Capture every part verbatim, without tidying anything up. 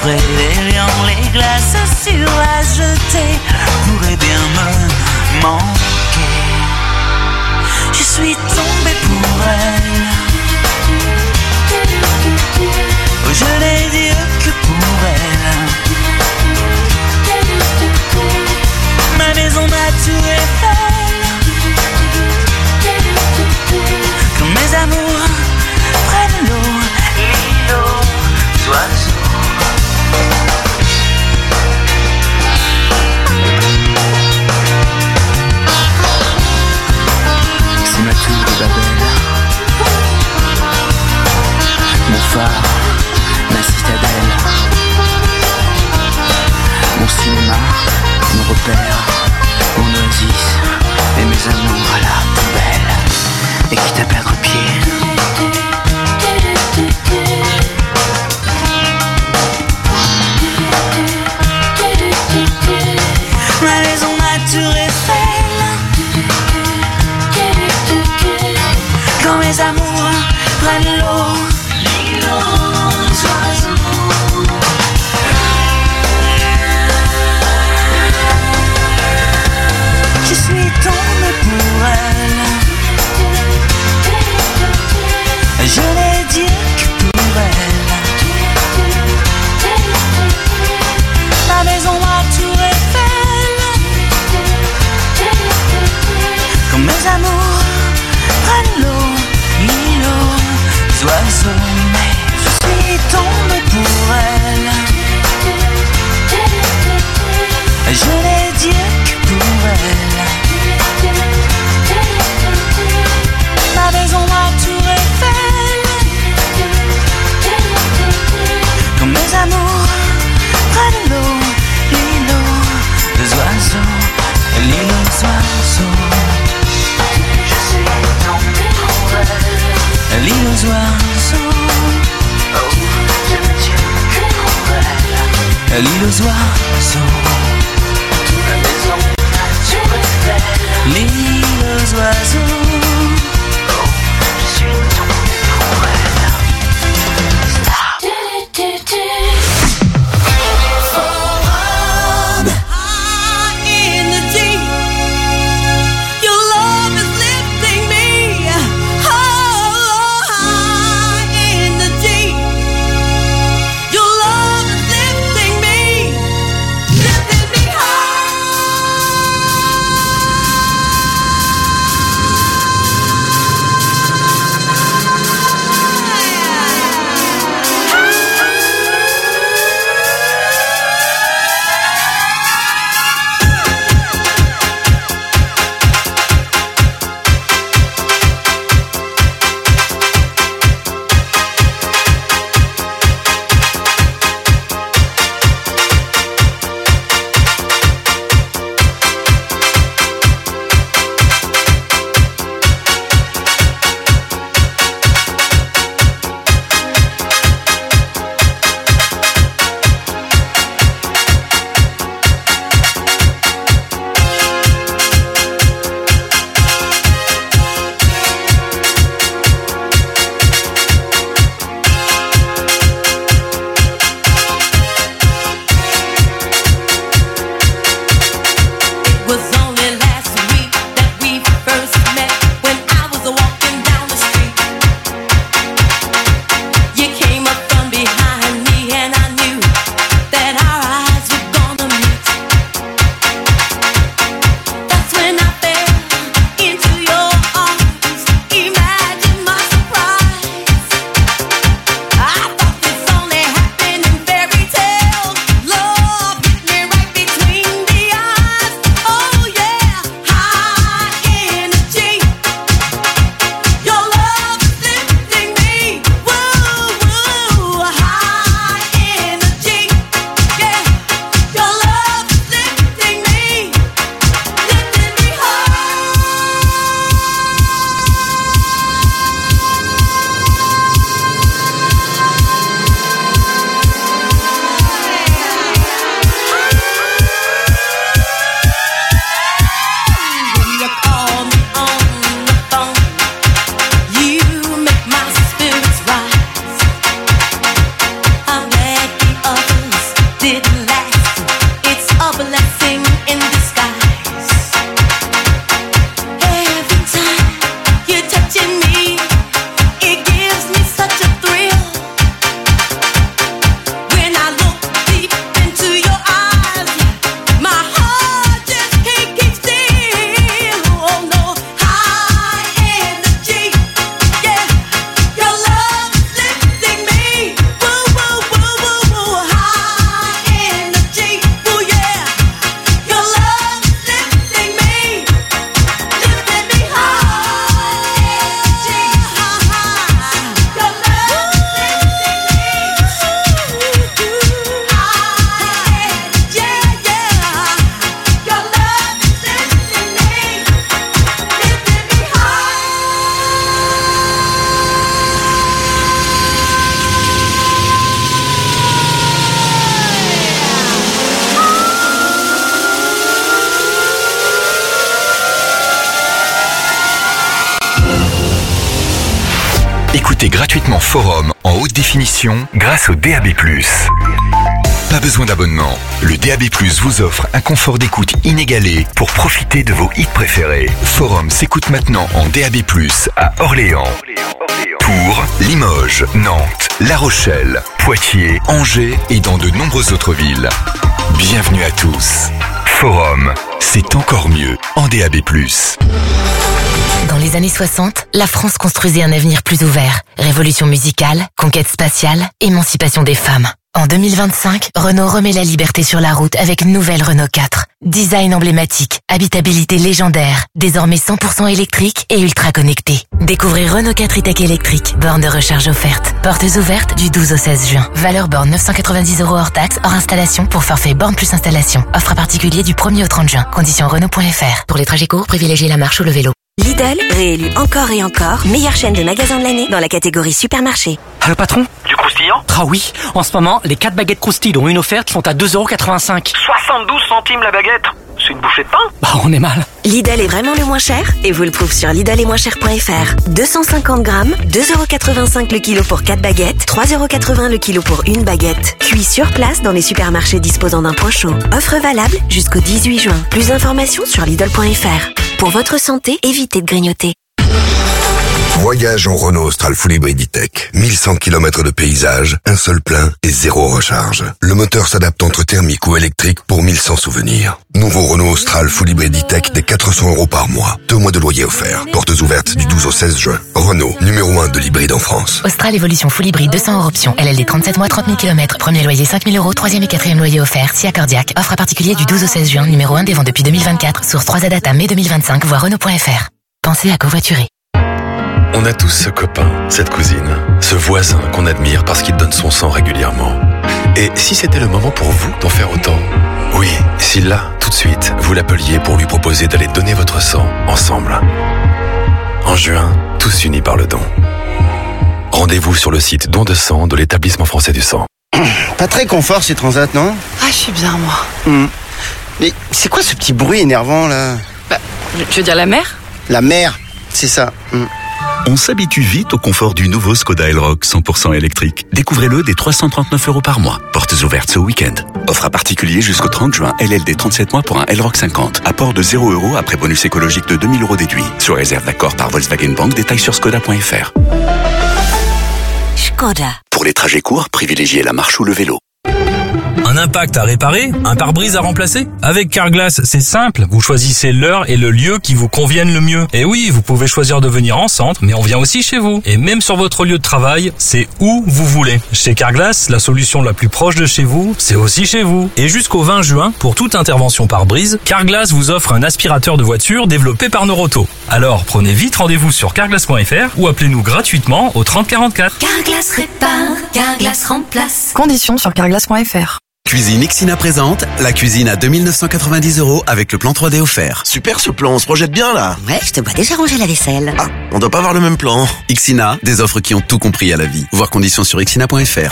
près des lions, les glaces sur la jetée pourraient bien me manquer. Je suis tombée pour elle. Oh, je n'ai dit que pour elle. Ma maison, ma tour Eiffel. Quand mes amours prennent l'eau, l'îlot, oiseaux. C'est ma tour de Babel, mon phare, ma citadelle, mon cinéma, mon repère, mon oasis et mes amours à la poubelle. Et quitte à perdre pied, ma maison, ma tour Eiffel. Quand mes amours prennent l'eau, l'îlot, oiseaux. Je suis tombée pour elle. Je n'ai dit que pour elle. Ma maison, ma tour Eiffel. Quand mes amours prennent l'eau, l'îlot, oiseaux. Mais je suis tombée pour elle. Je n'ai dit que pour elle. Ma maison, ma tour Eiffel. Quand mes amours prennent l'eau, l'îlot, les oiseaux, l'îlot, les oiseaux. Je suis tombée pour elle. L'îlot, les oiseaux. Oh, je ne tiens que pour elle. L'îlot, les oiseaux. Ma maison, ma tour Eiffel. L'îlot, les oiseaux. Oh, je suis tombée pour elle. Stop. Living Écoutez gratuitement Forum en haute définition grâce au D A B plus. Pas besoin d'abonnement. Le D A B plus vous offre un confort d'écoute inégalé pour profiter de vos hits préférés. Forum s'écoute maintenant en D A B plus à Orléans, Tours, Limoges, Nantes, La Rochelle, Poitiers, Angers et dans de nombreuses autres villes. Bienvenue à tous. Forum, c'est encore mieux en D A B plus. Dans les années soixante, la France construisait un avenir plus ouvert. Révolution musicale, conquête spatiale, émancipation des femmes. En deux mille vingt-cinq, Renault remet la liberté sur la route avec une nouvelle Renault quatre. Design emblématique, habitabilité légendaire, désormais cent pour cent électrique et ultra connecté. Découvrez Renault quatre e-tech électrique, borne de recharge offerte. Portes ouvertes du douze au seize juin. Valeur borne neuf cent quatre-vingt-dix euros hors taxe, hors installation pour forfait borne plus installation. Offre à particulier du premier au trente juin. Conditions Renault point F R. Pour les trajets courts, privilégiez la marche ou le vélo. Lidl, réélu encore et encore, meilleure chaîne de magasins de l'année dans la catégorie supermarché. Allô patron? Du croustillant? Ah oui, en ce moment, les quatre baguettes croustilles dont une offerte sont à deux euros quatre-vingt-cinq. soixante-douze centimes la baguette? C'est une bouchée de pain? Bah on est mal. Lidl est vraiment le moins cher et vous le trouve sur lidl et moins cher point F R. deux cent cinquante grammes, deux euros quatre-vingt-cinq le kilo pour quatre baguettes, trois euros quatre-vingts le kilo pour une baguette. Cuit sur place dans les supermarchés disposant d'un point chaud. Offre valable jusqu'au dix-huit juin. Plus d'informations sur lidl point F R. Pour votre santé, évitez de grignoter. Voyage en Renault Austral Full Hybrid E-Tech. mille cent kilomètres de paysage, un seul plein et zéro recharge. Le moteur s'adapte entre thermique ou électrique pour mille cent souvenirs. Nouveau Renault Austral Full Hybrid E-Tech des quatre cents euros par mois. Deux mois de loyer offert. Portes ouvertes du douze au seize juin. Renault, numéro un de l'hybride en France. Austral Evolution Full Hybrid deux cents hors option. L L D trente-sept mois, trente mille kilomètres. Premier loyer cinq mille euros. Troisième et quatrième loyer offert. S I A Cardiac. Offre à particulier du douze au seize juin. Numéro un des ventes depuis deux mille vingt-quatre. Source trois A Data mai deux mille vingt-cinq. Voir Renault point F R. Pensez à covoiturer. On a tous ce copain, cette cousine, ce voisin qu'on admire parce qu'il donne son sang régulièrement. Et si c'était le moment pour vous d'en faire autant? Oui, si là, tout de suite, vous l'appeliez pour lui proposer d'aller donner votre sang ensemble. En juin, tous unis par le don. Rendez-vous sur le site don de sang de l'établissement français du sang. Pas très confort ces transats, non? Ah, je suis bien, moi. Mmh. Mais c'est quoi ce petit bruit énervant, là? Bah, tu veux dire la mer? La mer, c'est ça. Mmh. On s'habitue vite au confort du nouveau Skoda Elroq cent pour cent électrique. Découvrez-le dès trois cent trente-neuf euros par mois. Portes ouvertes ce week-end. Offre à particulier jusqu'au trente juin. L L D trente-sept mois pour un Elroq cinquante. Apport de zéro euros après bonus écologique de deux mille euros déduit. Sur réserve d'accord par Volkswagen Bank. Détails sur skoda point F R. Skoda. Pour les trajets courts, privilégiez la marche ou le vélo. Un impact à réparer, un pare-brise à remplacer? Avec Carglass, c'est simple. Vous choisissez l'heure et le lieu qui vous conviennent le mieux. Et oui, vous pouvez choisir de venir en centre, mais on vient aussi chez vous. Et même sur votre lieu de travail, c'est où vous voulez. Chez Carglass, la solution la plus proche de chez vous, c'est aussi chez vous. Et jusqu'au vingt juin, pour toute intervention pare-brise, Carglass vous offre un aspirateur de voiture développé par Noroto. Alors, prenez vite rendez-vous sur carglass point F R ou appelez-nous gratuitement au trente quarante-quatre. Carglass répare, Carglass remplace. Conditions sur carglass point F R. Cuisine Ixina présente la cuisine à deux mille neuf cent quatre-vingt-dix euros avec le plan trois D offert. Super ce plan, on se projette bien là. Ouais, je te vois déjà ranger la vaisselle. Ah, on doit pas avoir le même plan. Ixina, des offres qui ont tout compris à la vie. Voir conditions sur ixina point F R.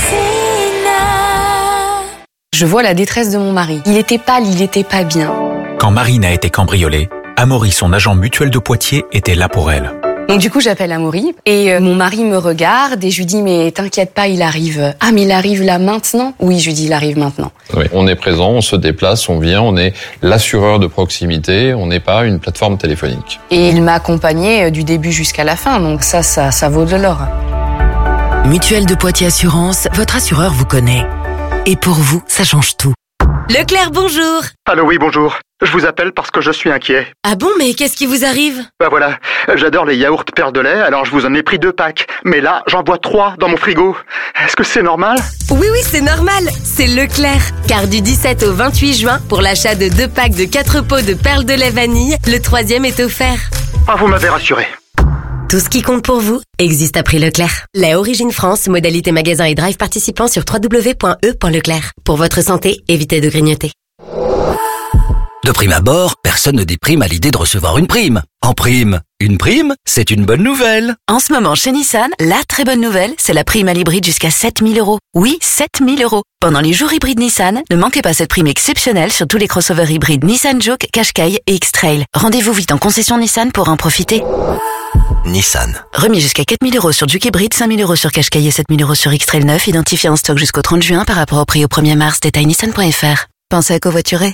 Je vois la détresse de mon mari. Il était pâle, il était pas bien. Quand Marine a été cambriolée, Amaury, son agent mutuel de Poitiers, était là pour elle. Donc du coup, j'appelle Amaury et euh, mon mari me regarde et je lui dis mais t'inquiète pas, il arrive. Ah mais il arrive là maintenant? Oui, je lui dis il arrive maintenant. Oui, on est présent, on se déplace, on vient, on est l'assureur de proximité, on n'est pas une plateforme téléphonique. Et il m'a accompagné du début jusqu'à la fin, donc ça, ça, ça vaut de l'or. Mutuelle de Poitiers Assurance, votre assureur vous connaît. Et pour vous, ça change tout. Leclerc, bonjour. Allô, oui, bonjour. Je vous appelle parce que je suis inquiet. Ah bon, mais qu'est-ce qui vous arrive? Bah voilà, j'adore les yaourts perles de lait, alors je vous en ai pris deux packs. Mais là, j'en bois trois dans mon frigo. Est-ce que c'est normal? Oui, oui, c'est normal. C'est Leclerc. Car du dix-sept au vingt-huit juin, pour l'achat de deux packs de quatre pots de perles de lait vanille, le troisième est offert. Ah, vous m'avez rassuré. Tout ce qui compte pour vous existe à prix Leclerc. Lait Origine France, modalité magasin et drive participant sur w w w point e point leclerc. Pour votre santé, évitez de grignoter. De prime abord, personne ne déprime à l'idée de recevoir une prime. En prime, une prime, c'est une bonne nouvelle. En ce moment, chez Nissan, la très bonne nouvelle, c'est la prime à l'hybride jusqu'à sept mille euros. Oui, sept mille euros. Pendant les jours hybrides Nissan, ne manquez pas cette prime exceptionnelle sur tous les crossovers hybrides Nissan Juke, Qashqai et X-Trail. Rendez-vous vite en concession Nissan pour en profiter. Nissan. Remis jusqu'à quatre mille euros sur Juke hybride, cinq mille euros sur Qashqai et sept mille euros sur X-Trail neuf, identifié en stock jusqu'au trente juin par rapport au prix au premier mars. Détail nissan point f r. Pensez à covoiturer.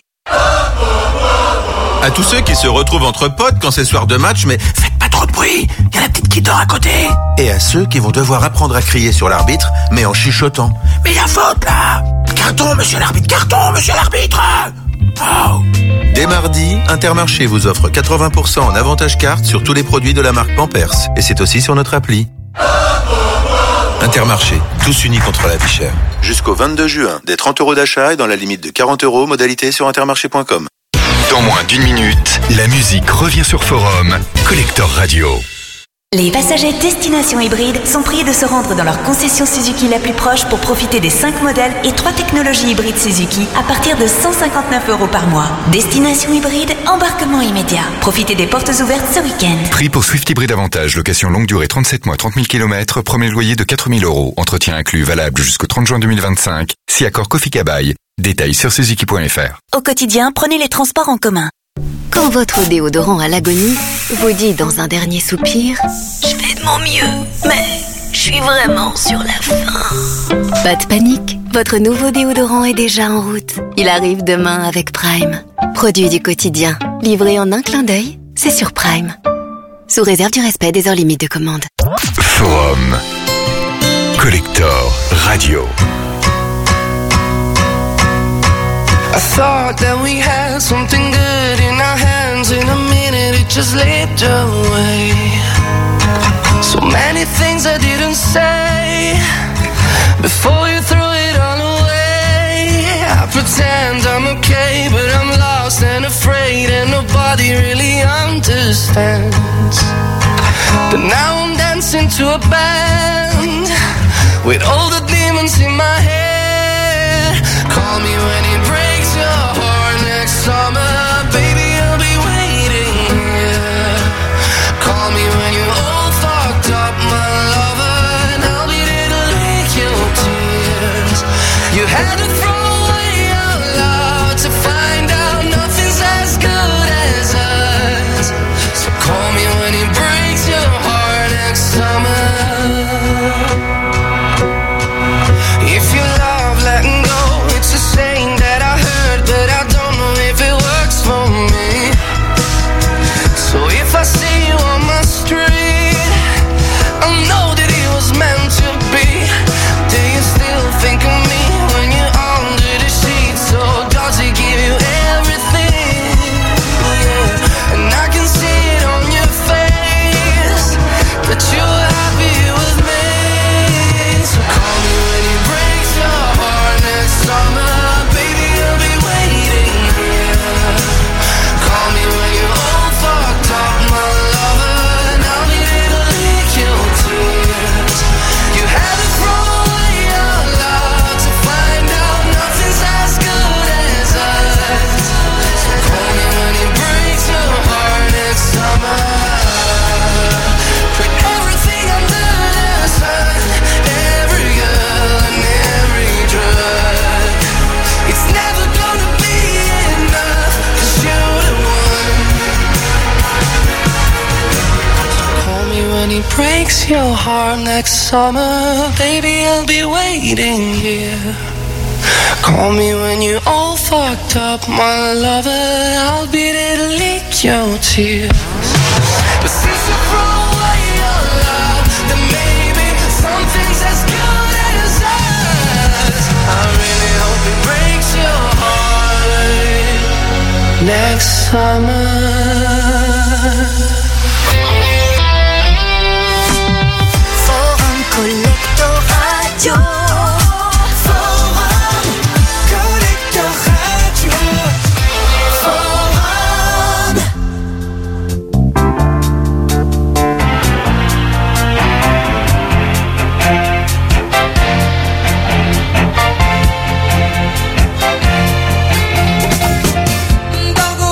À tous ceux qui se retrouvent entre potes quand c'est soir de match, mais faites pas trop de bruit, y a la petite qui dort à côté. Et à ceux qui vont devoir apprendre à crier sur l'arbitre, mais en chuchotant. Mais y a faute là! Carton, monsieur l'arbitre, carton, monsieur l'arbitre! Oh. Dès mardi, Intermarché vous offre quatre-vingts pour cent en avantage carte sur tous les produits de la marque Pampers. Et c'est aussi sur notre appli. Intermarché, tous unis contre la vie chère. Jusqu'au vingt-deux juin, des trente euros d'achat et dans la limite de quarante euros, modalité sur intermarché point com. Dans moins d'une minute, la musique revient sur Forum, Collector Radio. Les passagers Destination Hybride sont priés de se rendre dans leur concession Suzuki la plus proche pour profiter des cinq modèles et trois technologies hybrides Suzuki à partir de cent cinquante-neuf euros par mois. Destination Hybride, embarquement immédiat. Profitez des portes ouvertes ce week-end. Prix pour Swift Hybride Avantage, location longue durée trente-sept mois, trente mille kilomètres, premier loyer de quatre mille euros. Entretien inclus, valable jusqu'au trente juin deux mille vingt-cinq. Si accord Kofi Kabaï. Détails sur suzuki point f r. Au quotidien, prenez les transports en commun. Quand votre déodorant à l'agonie vous dit dans un dernier soupir « Je fais de mon mieux, mais je suis vraiment sur la fin ». Pas de panique, votre nouveau déodorant est déjà en route. Il arrive demain avec Prime. Produit du quotidien, livré en un clin d'œil, c'est sur Prime. Sous réserve du respect des heures limites de commande. Forum Collector Radio. I thought that we had something good in our hands. In a minute it just slipped away. So many things I didn't say before you threw it all away. I pretend I'm okay, but I'm lost and afraid, and nobody really understands. But now I'm dancing to a band with all the demons in my head. Call me when it breaks your heart next summer, baby, I'll be waiting, yeah. Call me when you're all fucked up, my lover, and I'll be there to lick your tears. You had to throw away your love to find out nothing's as good as us. So call me when it breaks your heart next summer. If you love letting go, it's a saying that I heard, but I don't know if it works for me. So if I see you on my street, I'll know that it was meant to be. Do you still think of me when you're under the sheets? So does he give you everything? Yeah. And I can see it on your face that you're happy with me. So call me when it breaks your heart next summer, baby, I'll be waiting here. Call me when you're all fucked up, my lover, and I'll be there to lick your tears. You had to throw away your love to find out nothing's as good as us. So call me when it breaks your heart next summer. Put everything under the sun, every girl and every drug. It's never gonna be enough, 'cause you're the one. Call me when it breaks your heart next summer, baby, I'll be waiting here. Call me when you're all fucked up, my lover, I'll be there to lick your tears. But since you throw away your love, then maybe something's as good as us. I really hope it breaks your heart next summer. Forum Collector Radio. Forum Collector Radio. Forum. Don't go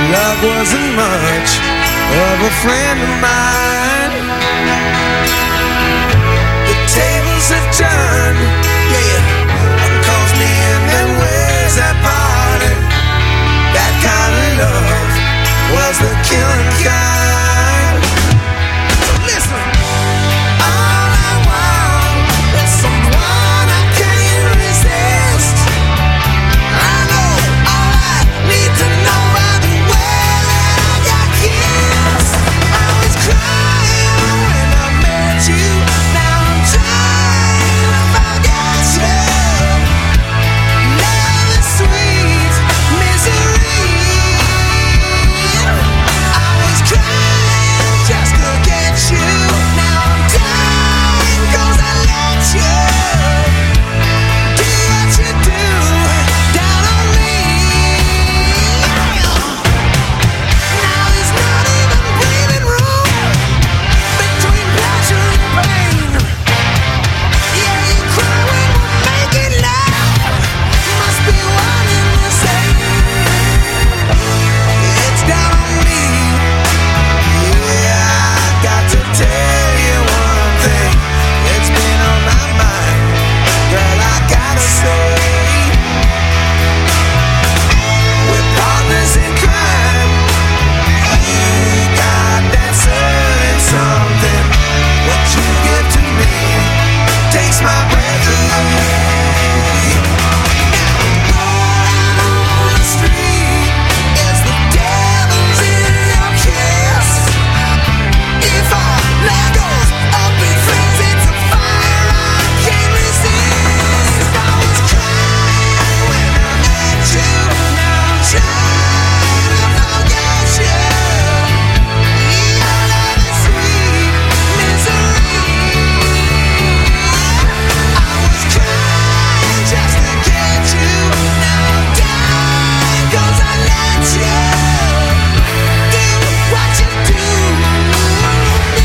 love wasn't much of a friend of mine. The tables have turned, yeah. One calls me in, then where's that party? That kind of love was the killing kind. So listen, all I want is someone I can't resist. I know all I need to know by the way that I got kissed. I was crying when I met you. Now I'm trying to forget you. Love is sweet misery. I was crying just to get you. Now I'm dying 'cause I let you do what you do down on me. Now there's not even breathing room between pleasure and pain. Yeah, you cry when we're making love. Must be one and the same. It's down on me. Yeah, I got to tell you one thing. It's been on my mind, girl. I gotta say, we're partners in crime. You got that certain something. What you give to me takes my breath away. Rolling on the street is the devil's in your kiss. If our love goes up in flames, it's a fire I can't resist. I was crying when I met you. Now I'm trying to forget you. Your love is sweet misery. I was crying just to get you. Now I'm dying 'cause I let you do what you do to me.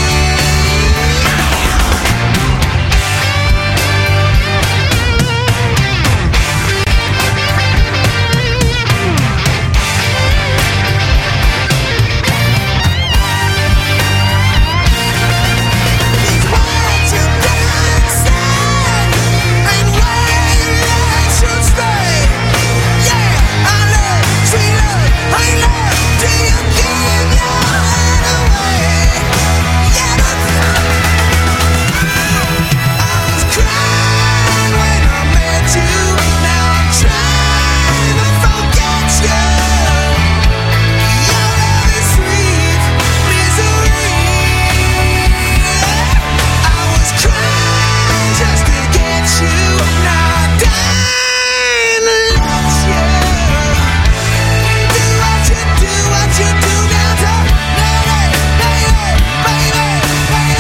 These words you done said ain't where your love should stay. Yeah, I love, sweet love, ain't love till you give your heart away. Yeah, I was crying when I met you. Now I'm trying to forget you. Your love is sweet misery. I was crying just to get you. Now I'm dying to let you do what you do, what you do now to baby, baby, baby,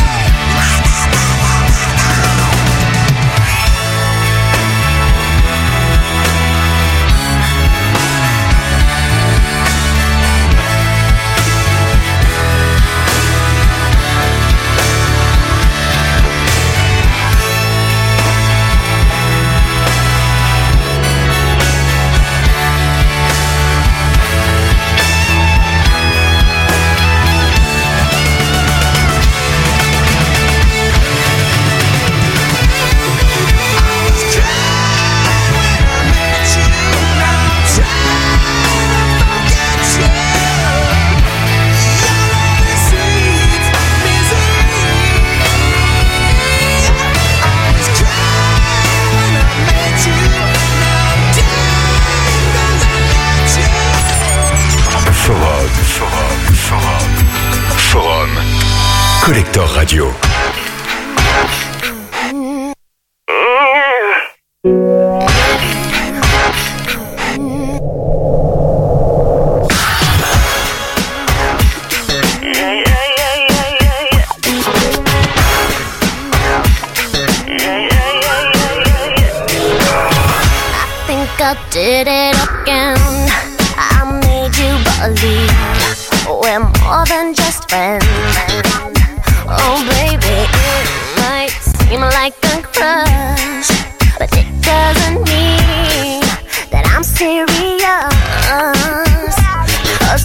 Forum, Forum, Forum. Forum. Collector Radio. think I did it again. I made you believe we're more than just friends. Oh baby, it might seem like a crush, but it doesn't mean that I'm serious. 'Cause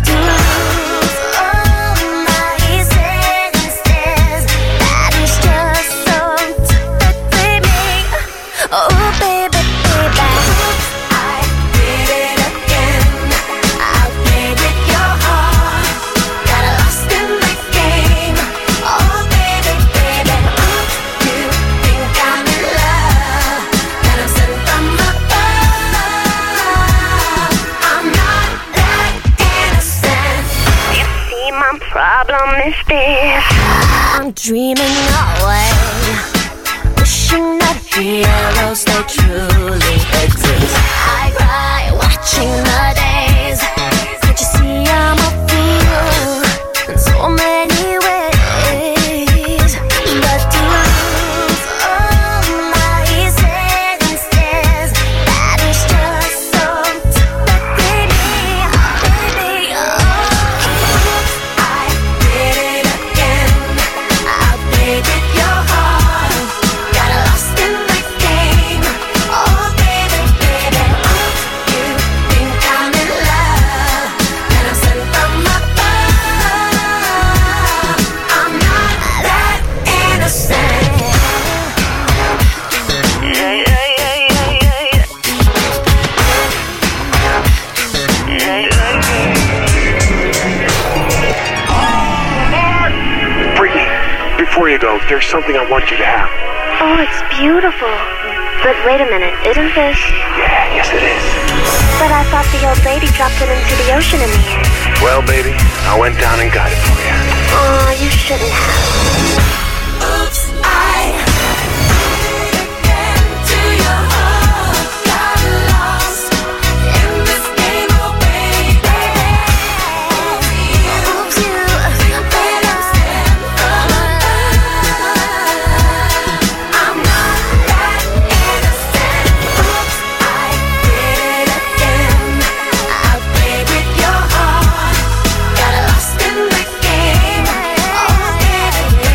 is this? I'm dreaming away, wishing that heroes they truly exist. I cry watching the days. Can't you see I'm a fool in so many ways? But to lose all my senses, that is just so degrading, baby. Oh, I did it again. I played with your heart, got lost in the game. Oh, baby, baby, you think I'm in love, and I'm sent from above. I'm not that innocent. Yeah, yeah, yeah, yeah, yeah, yeah. Brittany, before you go, there's something I want you to have. Oh, it's beautiful. But wait a minute, isn't this? Yeah, yes it is. But I thought the old lady dropped it into the ocean in the air. Well, baby, I went down and got it for you. Oh, you shouldn't have. Oops, I to your heart, got lost in this game, oh baby. Oops, you better stand from above. I'm not that innocent. Oops, I did it again. I played with your heart, got lost in the game. Oh baby,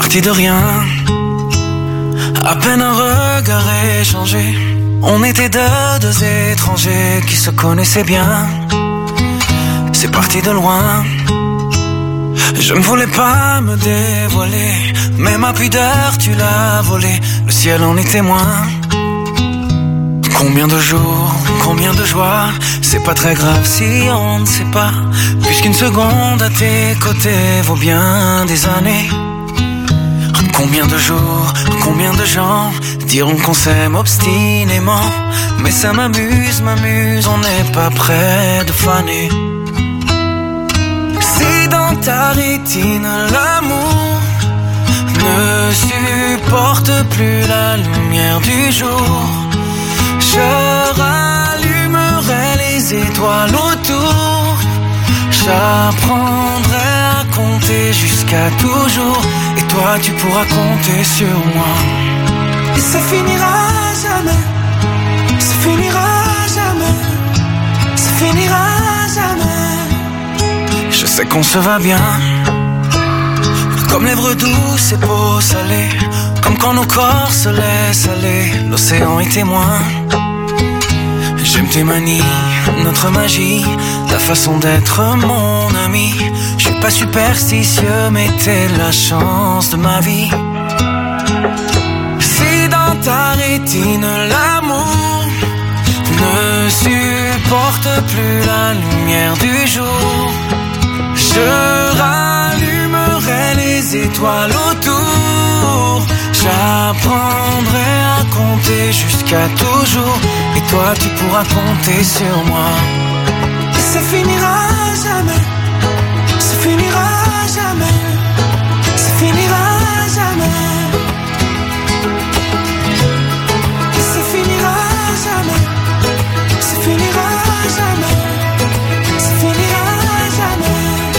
parti de rien, à peine un regard échangé. On était deux, deux étrangers qui se connaissaient bien. C'est parti de loin. Je ne voulais pas me dévoiler, mais ma pudeur tu l'as volée. Le ciel en est témoin. Combien de jours, combien de joie, c'est pas très grave si on ne sait pas, puisqu'une seconde à tes côtés vaut bien des années. Combien de jours, combien de gens diront qu'on s'aime obstinément, mais ça m'amuse, m'amuse, on n'est pas près de faner. Si dans ta rétine l'amour ne supporte plus la lumière du jour, je rallumerai les étoiles autour. J'apprendrai à compter jusqu'à toujours, et toi tu pourras compter sur moi. Et ça finira jamais, ça finira jamais, ça finira jamais. Je sais qu'on se va bien, comme lèvres douces et peau salée, comme quand nos corps se laissent aller, l'océan est témoin. J'aime tes manies, notre magie, ta façon d'être mon ami. Je suis pas superstitieux, mais t'es la chance de ma vie. Si dans ta rétine l'amour ne supporte plus la lumière du jour, je rallumerai les étoiles autour. J'apprendrai à compter jusqu'à toujours, et toi tu pourras compter sur moi. Et ça finira jamais, ça finira jamais, ça finira jamais. Et ça finira jamais, ça finira jamais, ça finira jamais.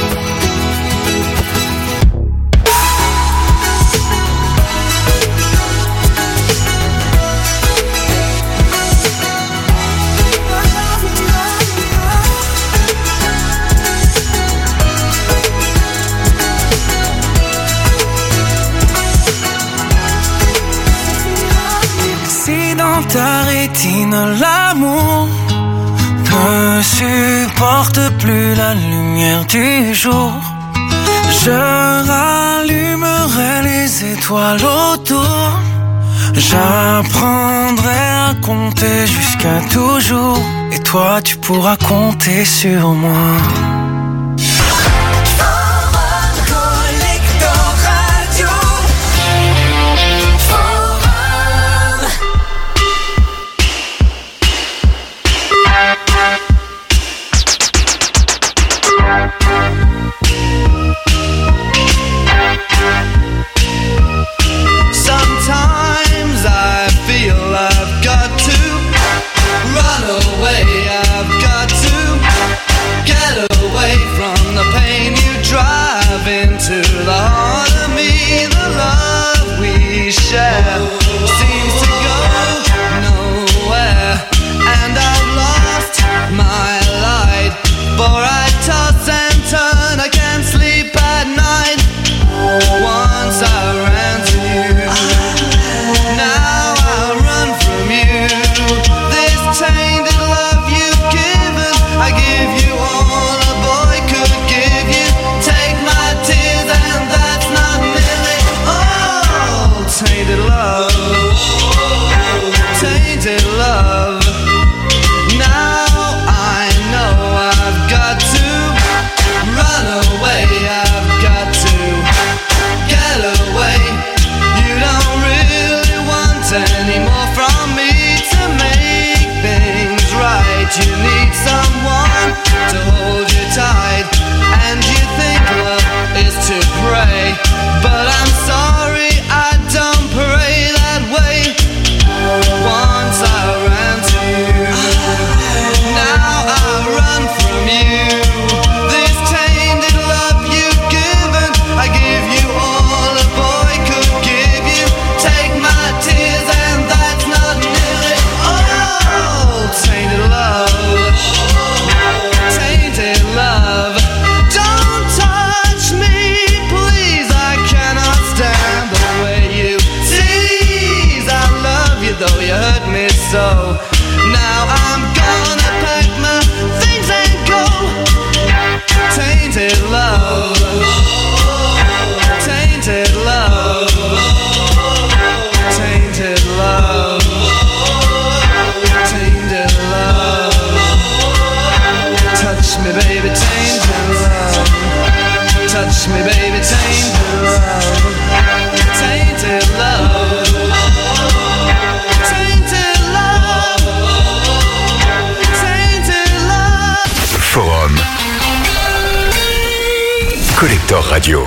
Ta rétine, l'amour ne supporte plus la lumière du jour, je rallumerai les étoiles autour. J'apprendrai à compter jusqu'à toujours, et toi tu pourras compter sur moi. Once I ran to Now I'm gonna pack my things and go. Tainted love, tainted love, tainted love, tainted love. Touch me, baby, tainted love. Touch me, baby, tainted love, tainted love, tainted love, tainted love. Forum Collector Radio.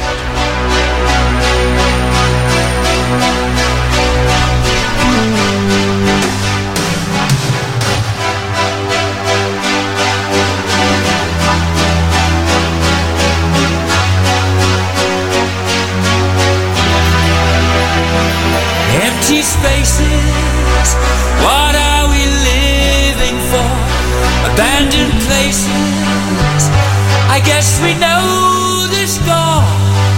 Empty spaces, what are we living for? Abandoned places, I guess we know the score.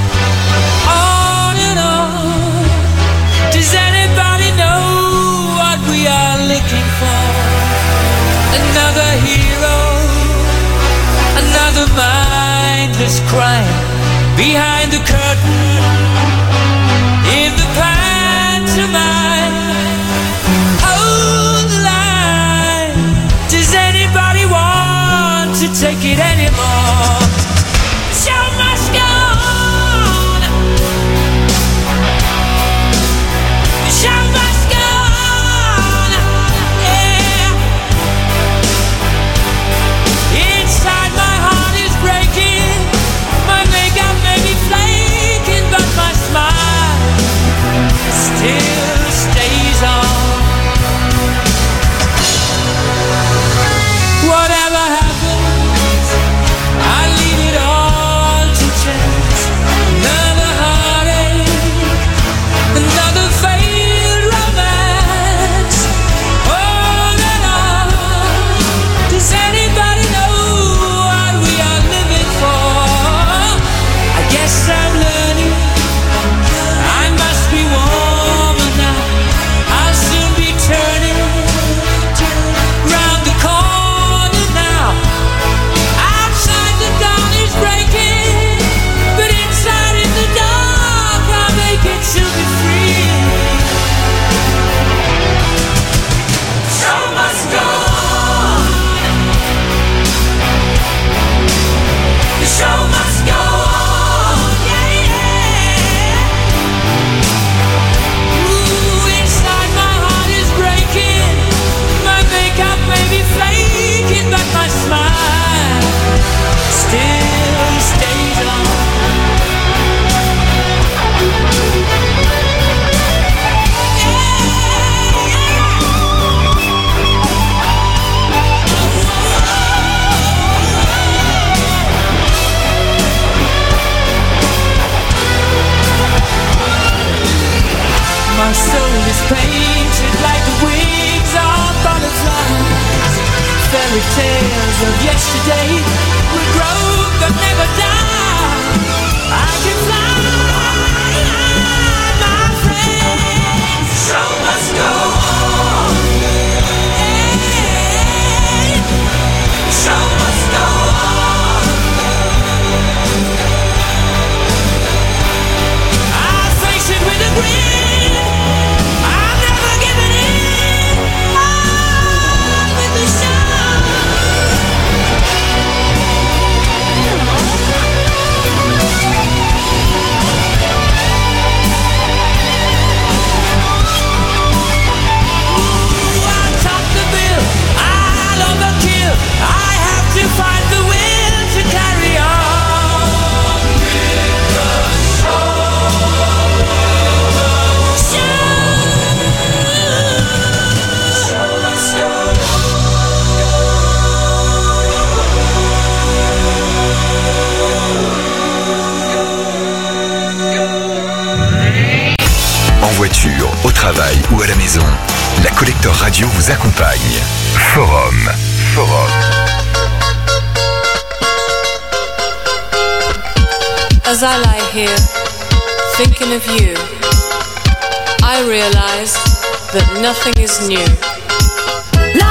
On and on, does anybody know what we are looking for? Another hero, another mindless crime behind the curtain, in the pantomime. Hold the line, does anybody want to take it anymore? The show must go on. The show must go on. Yeah. Inside my heart is breaking. My makeup may be flaking, but my smile still stays on. Whatever happens, I leave it all to chance. Another heartache, another failed romance. On and on, does anybody know what we are living for? I guess I'm learning, I must be warmer now. I'll soon be turning round the corner now. Outside the dawn is breaking, but inside in the dark I'll make it to be free. The show must go on. The show must go on. Yeah, yeah. Ooh, inside my heart is breaking. My makeup may be flaking, but my smile still stays on. My soul is painted like the wings of butterflies. Fairy tales of yesterday will grow but never die. I can fly, my friend. The show must go on. Hey, the show must go on. I face it with a grin. I'm never giving in. On with the show. voiture, au travail ou à la maison, la Collector Radio vous accompagne. Forum. Forum. As I lie here, thinking of you, I realize that nothing is new.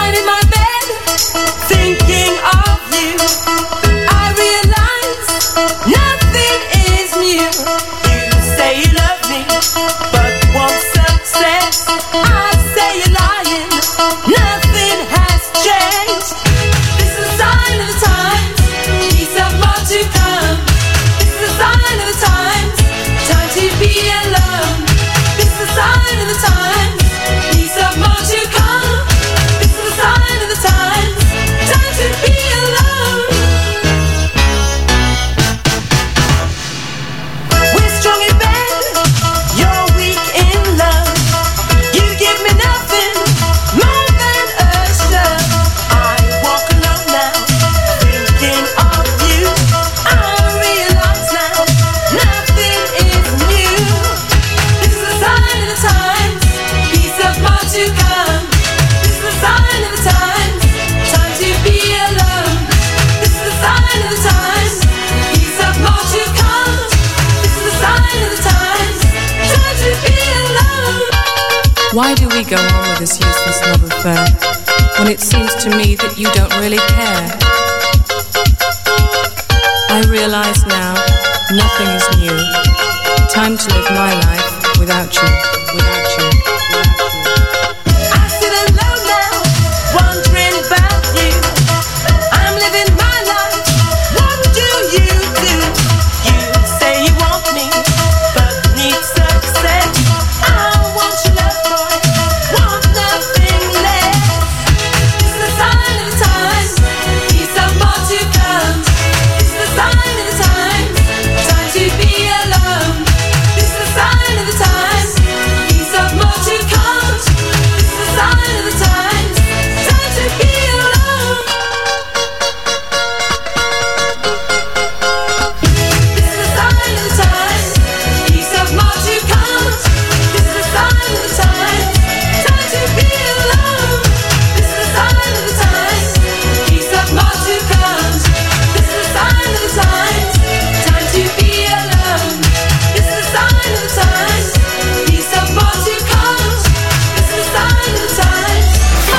we go on with this useless love affair when it seems to me that you don't really care? I realize now nothing is new. Time to live my life without you, without you, without you. I sit alone now, wondering about you. I'm living my life. What do you do? You say you want me, but need success. I want your love, boy, want nothing less. It's the sign of the times, he's some more to come. It's the sign of the times, time to be alone. It's the sign of the times, he's some more to come. It's the sign of the times, time to be alone. It's the sign of the times, he's some more to come. It's the sign of the times, time to be alone. It's the sign of the times, he's some more to come. It's the sign of the times, time to be alone. It's the sign of the times, he's some more to come. It's the sign of the times.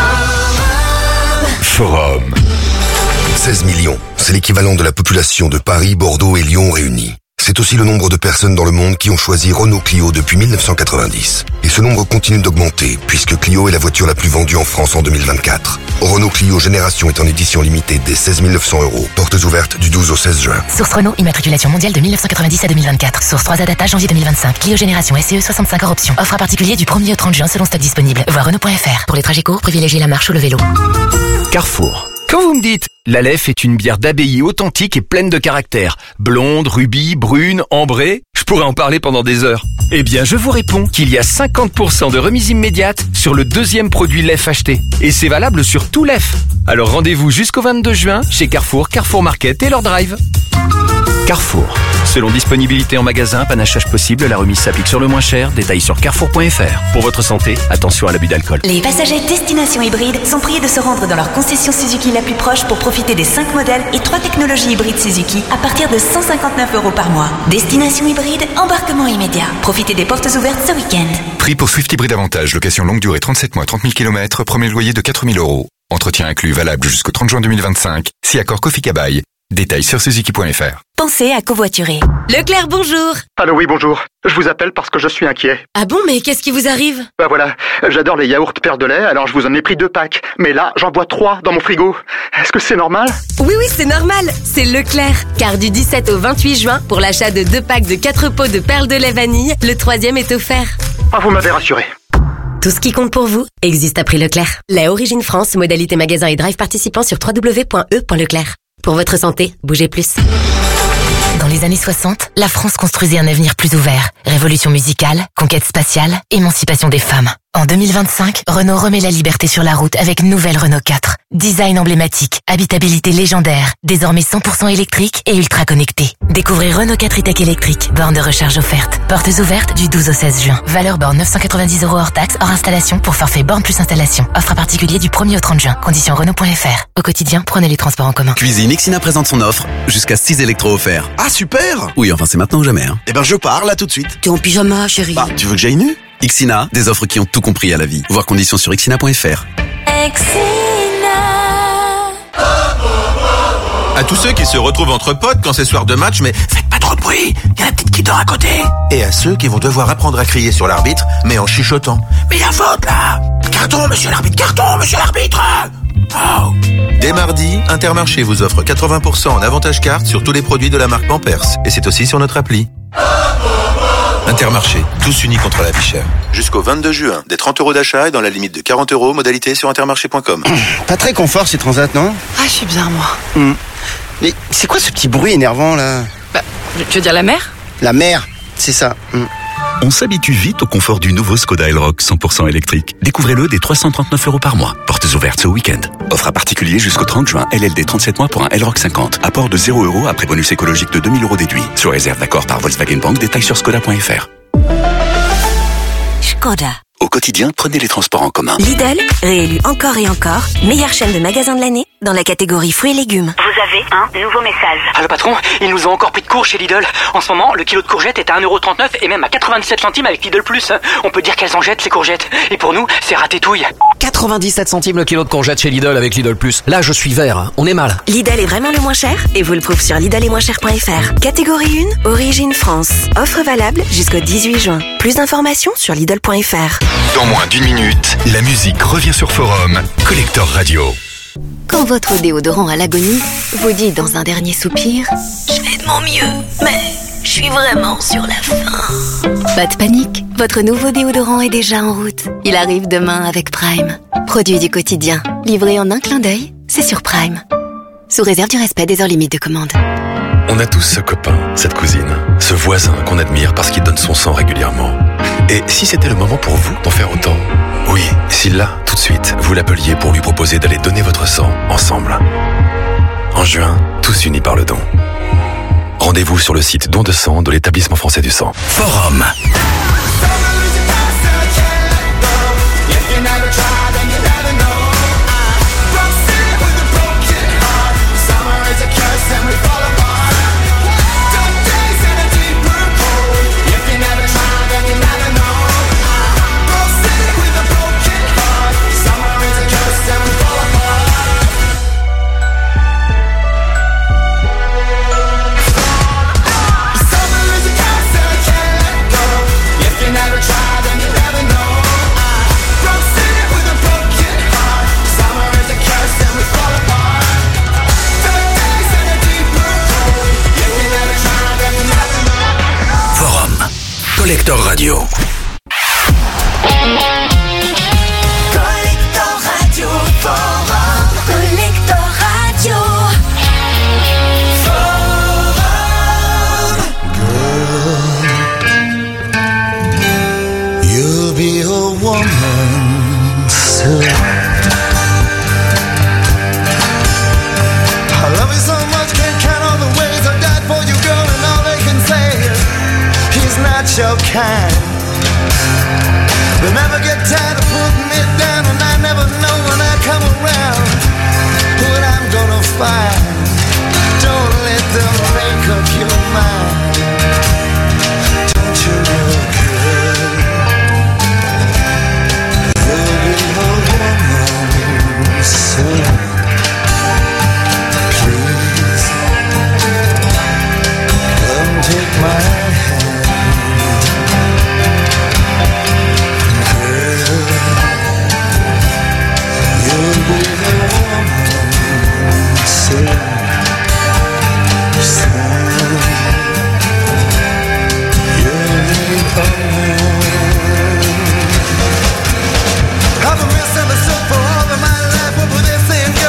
Forum. seize millions, c'est l'équivalent de la population de Paris, Bordeaux et Lyon réunis. C'est aussi le nombre de personnes dans le monde qui ont choisi Renault Clio depuis mille neuf cent quatre-vingt-dix. Et ce nombre continue d'augmenter, puisque Clio est la voiture la plus vendue en France en deux mille vingt-quatre. Renault Clio Génération est en édition limitée dès seize mille neuf cents euros. Portes ouvertes du douze au seize juin. Source Renault, immatriculation mondiale de mille neuf cent quatre-vingt-dix à deux mille vingt-quatre. Source trois A data janvier deux mille vingt-cinq. Clio Génération S E E soixante-cinq hors option. Offre à particulier du premier au trente juin selon stock disponible. Voir Renault point F R. Pour les trajets courts, privilégiez la marche ou le vélo. Carrefour. Quand vous me dites « La Leffe est une bière d'abbaye authentique et pleine de caractère, blonde, rubis, brune, ambrée », je pourrais en parler pendant des heures. Eh bien, je vous réponds qu'il y a cinquante pour cent de remise immédiate sur le deuxième produit Leffe acheté. Et c'est valable sur tout Leffe. Alors rendez-vous jusqu'au vingt-deux juin chez Carrefour, Carrefour Market et leur drive. Carrefour. Selon disponibilité en magasin, panachage possible, la remise s'applique sur le moins cher. Détails sur carrefour point F R. Pour votre santé, attention à l'abus d'alcool. Les passagers destination hybride sont priés de se rendre dans leur concession Suzuki la plus proche pour profiter des cinq modèles et trois technologies hybrides Suzuki à partir de cent cinquante-neuf euros par mois. Destination hybride, embarquement immédiat. Profitez des portes ouvertes ce week-end. Prix pour Swift Hybrid Avantage, location longue durée trente-sept mois, trente mille kilomètres, premier loyer de quatre mille euros. Entretien inclus valable jusqu'au trente juin deux mille vingt-cinq. Si accord Kofi Kabaï. Détails sur suzuki point F R. Pensez à covoiturer. Leclerc, bonjour. Allô, oui, bonjour. Je vous appelle parce que je suis inquiet. Ah bon, mais qu'est-ce qui vous arrive? Bah voilà, j'adore les yaourts Père de lait, alors je vous en ai pris deux packs. Mais là, j'en bois trois dans mon frigo. Est-ce que c'est normal? Oui, oui, c'est normal. C'est Leclerc. Car du dix-sept au vingt-huit juin, pour l'achat de deux packs de quatre pots de perles de lait vanille, le troisième est offert. Ah, vous m'avez rassuré. Tout ce qui compte pour vous existe à prix Leclerc. Lait Origine France, modalité magasin et drive participant sur w w w point e point leclerc. Pour votre santé, bougez plus. Dans les années soixante, la France construisait un avenir plus ouvert. Révolution musicale, conquête spatiale, émancipation des femmes. En deux mille vingt-cinq, Renault remet la liberté sur la route avec nouvelle Renault quatre. Design emblématique, habitabilité légendaire, désormais cent pour cent électrique et ultra connecté. Découvrez Renault quatre e-tech électrique, borne de recharge offerte. Portes ouvertes du douze au seize juin. Valeur borne neuf cent quatre-vingt-dix euros hors taxe, hors installation pour forfait borne plus installation. Offre à particulier du premier au trente juin. Conditions Renault point F R. Au quotidien, prenez les transports en commun. Cuisine Ixina présente son offre, jusqu'à six électros offerts. Ah super! Oui, enfin c'est maintenant ou jamais. Hein. Eh ben je pars là tout de suite. T'es en pyjama, chérie. Bah, tu veux que j'aille nu? Ixina, des offres qui ont tout compris à la vie. Voir conditions sur ixina point F R. À tous ceux qui se retrouvent entre potes quand c'est soir de match, mais faites pas trop de bruit, il y a la petite qui dort à côté. Et à ceux qui vont devoir apprendre à crier sur l'arbitre, mais en chuchotant. Mais il y a faute là! Carton, monsieur l'arbitre, carton, monsieur l'arbitre! Oh. Dès mardi, Intermarché vous offre quatre-vingts pour cent en avantage carte sur tous les produits de la marque Pampers. Et c'est aussi sur notre appli. Intermarché, tous unis contre la vie chère. Jusqu'au vingt-deux juin, des trente euros d'achat et dans la limite de quarante euros, modalité sur intermarché point com. Pas très confort ces transats, non? Ah, je suis bien, moi. Hum. Mais c'est quoi ce petit bruit énervant là? Bah, tu veux dire la mer? La mer, c'est ça. Hum. On s'habitue vite au confort du nouveau Skoda Elroq cent pour cent électrique. Découvrez-le dès trois cent trente-neuf euros par mois. Portes ouvertes ce week-end. Offre à particulier jusqu'au trente juin. L L D trente-sept mois pour un Elroq cinquante. Apport de zéro euros après bonus écologique de deux mille euros déduit. Sur réserve d'accord par Volkswagen Bank. Détails sur skoda point F R. Skoda. Au quotidien, prenez les transports en commun. Lidl, réélu encore et encore, meilleure chaîne de magasins de l'année, dans la catégorie fruits et légumes. Vous avez un nouveau message. Ah le patron, ils nous ont encore pris de court chez Lidl. En ce moment, le kilo de courgettes est à un euro trente-neuf et même à quatre-vingt-dix-sept centimes avec Lidl Plus. On peut dire qu'elles en jettent ces courgettes. Et pour nous, c'est ratétouille. quatre-vingt-dix-sept centimes le kilo de courgettes chez Lidl avec Lidl Plus. Là, je suis vert, on est mal. Lidl est vraiment le moins cher et vous le prouve sur lidl et moins cher point f r. Catégorie un, origine France. Offre valable jusqu'au dix-huit juin. Plus d'informations sur lidl point f r. Dans moins d'une minute, la musique revient sur Forum. Collector Radio. Quand votre déodorant à l'agonie vous dit dans un dernier soupir « Je fais de mon mieux, mais je suis vraiment sur la fin ». Pas de panique, votre nouveau déodorant est déjà en route. Il arrive demain avec Prime. Produit du quotidien, livré en un clin d'œil, c'est sur Prime. Sous réserve du respect des heures limites de commande. On a tous ce copain, cette cousine, ce voisin qu'on admire parce qu'il donne son sang régulièrement. Et si c'était le moment pour vous d'en faire autant ? Oui, si là, tout de suite, vous l'appeliez pour lui proposer d'aller donner votre sang ensemble. En juin, tous unis par le don. Rendez-vous sur le site don de sang de l'Établissement français du sang. Forum. Collector Radio. Collector Radio, Forum. Collector Radio. Forum. Girl, you'll be a woman soon. I love you so much, can't count all the ways I died for you, girl, and all they can say is he's not your kind. They never get tired of putting it down, and I never know when I come around what I'm gonna find. Don't let them make up your mind. Don't you look good? You'll be a woman soon. Please, come take my hand. I've been misunderstood for all of my life. What were they saying?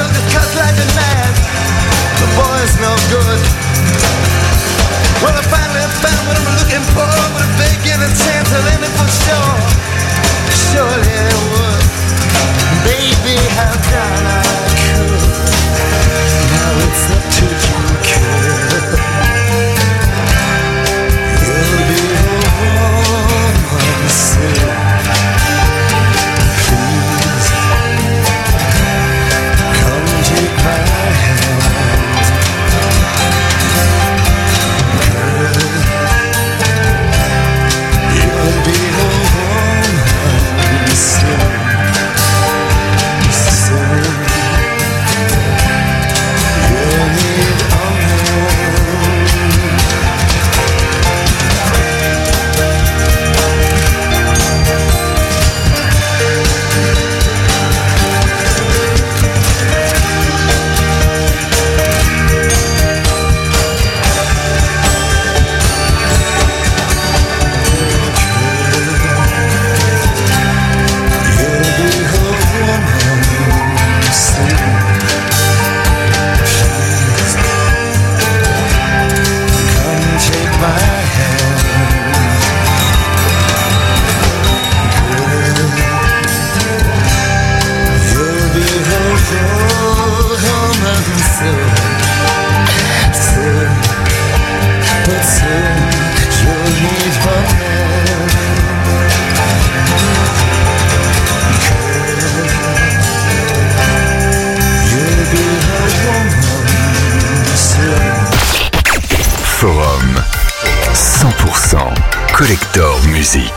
Collector Music.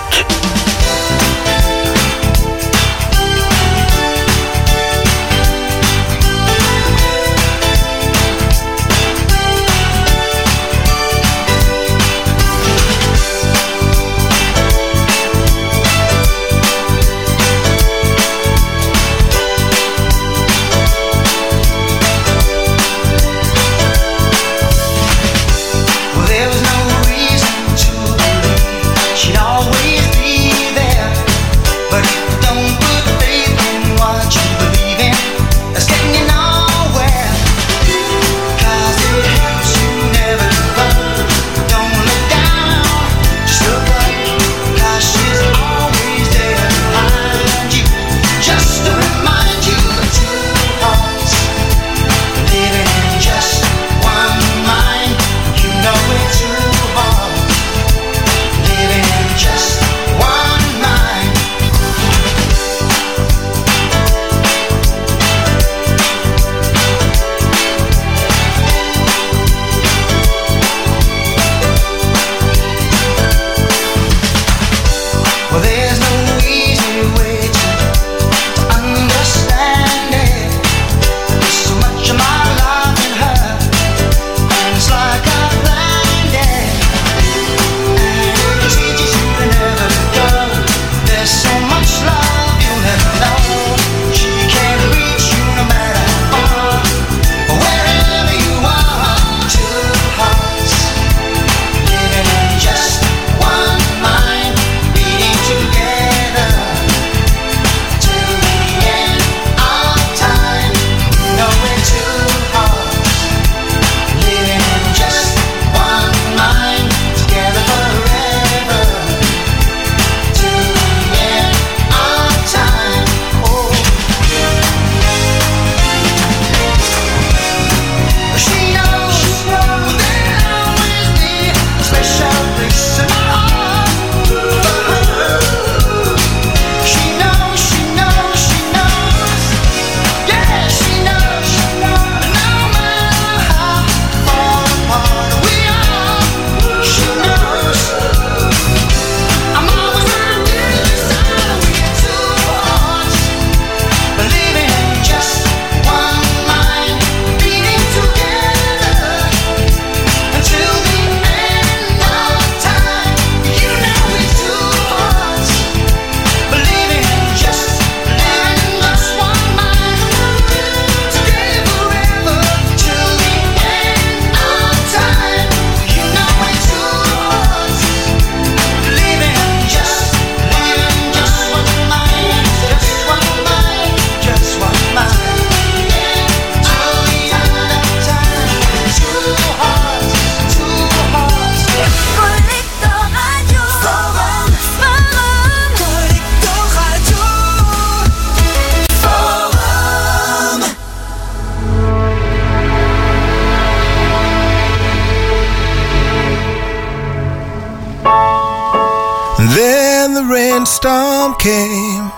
Then the rainstorm came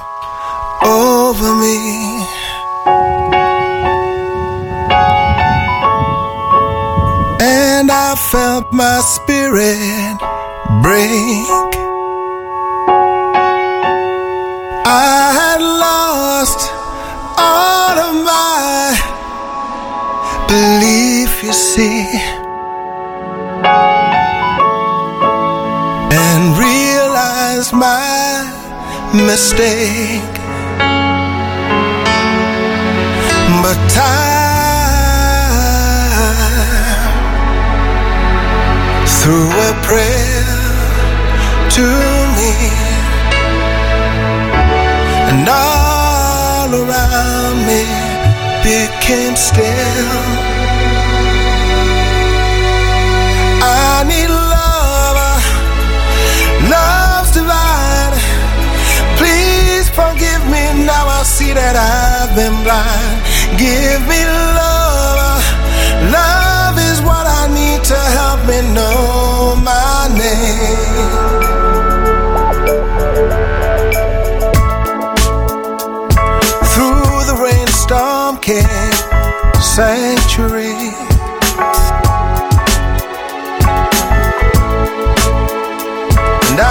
over me. And I felt my spirit break. I had lost all of my belief, you see, and realized my mistake. But time threw a prayer to me, and all around me became still. I need love, love's divine. Please forgive me, now I see that I've been blind. Give me love, love is what I need to help me know my name. Through the rainstorm came sanctuary. And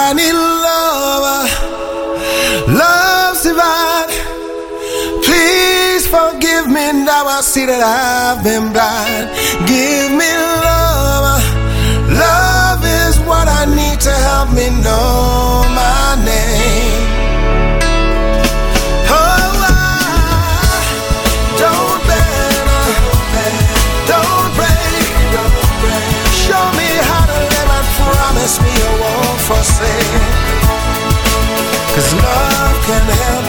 I need love, love's divine. Please forgive me now, I see that I've been blind. Give me love, love is what I need to help me know my name. Oh, I don't bend, don't break, show me how to live and promise me you won't forsake. 'Cause love can help